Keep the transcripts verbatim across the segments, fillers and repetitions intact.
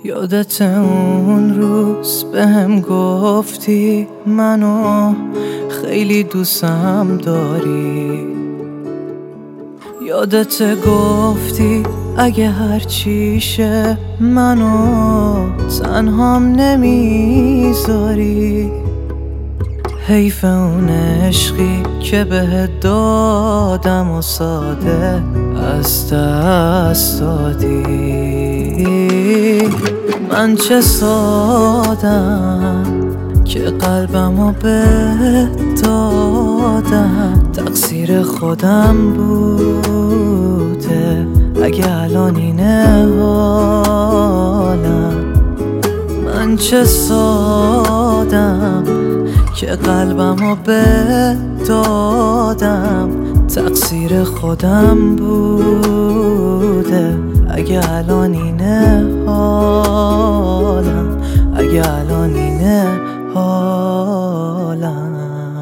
یادت اون روز بهم گفتی منو خیلی دوستم داری. یادت گفتی اگه هرچی شه منو تنهام نمیذاری. حیف اون عشقی که بهت دادم و ساده از دست دادی. من چه سادم که قلبمو بهت دادم، تقصیر خودم بوده اگه الان اینه حالم. من چه سادم که قلبمو بهت دادم، تقصیر خودم بوده اگه الان اینه حالم، اگه الان اینه حالم.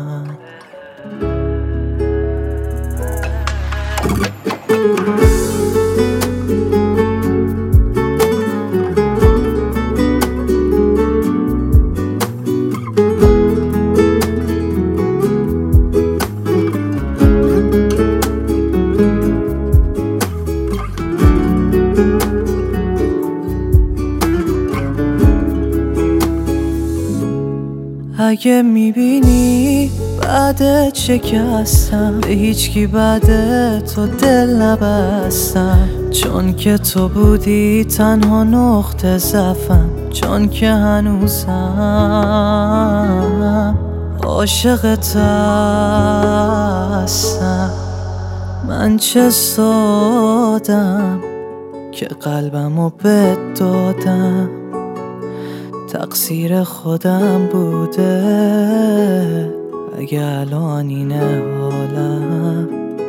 اگه میبینی بعد شکستم، به هیچکی بعد تو دل نبستم. چون که تو بودی تنها نقطه ضعفم، چون که هنوزم عاشقت هستم. من چه سادم که قلبمو بهت دادم، تقصیر خودم بوده اگه الان اینه حالم.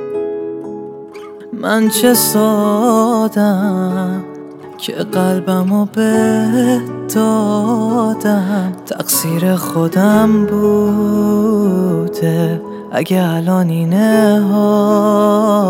من چه سادم که قلبمو بهت دادم، تقصیر خودم بوده اگه الان اینه حالم.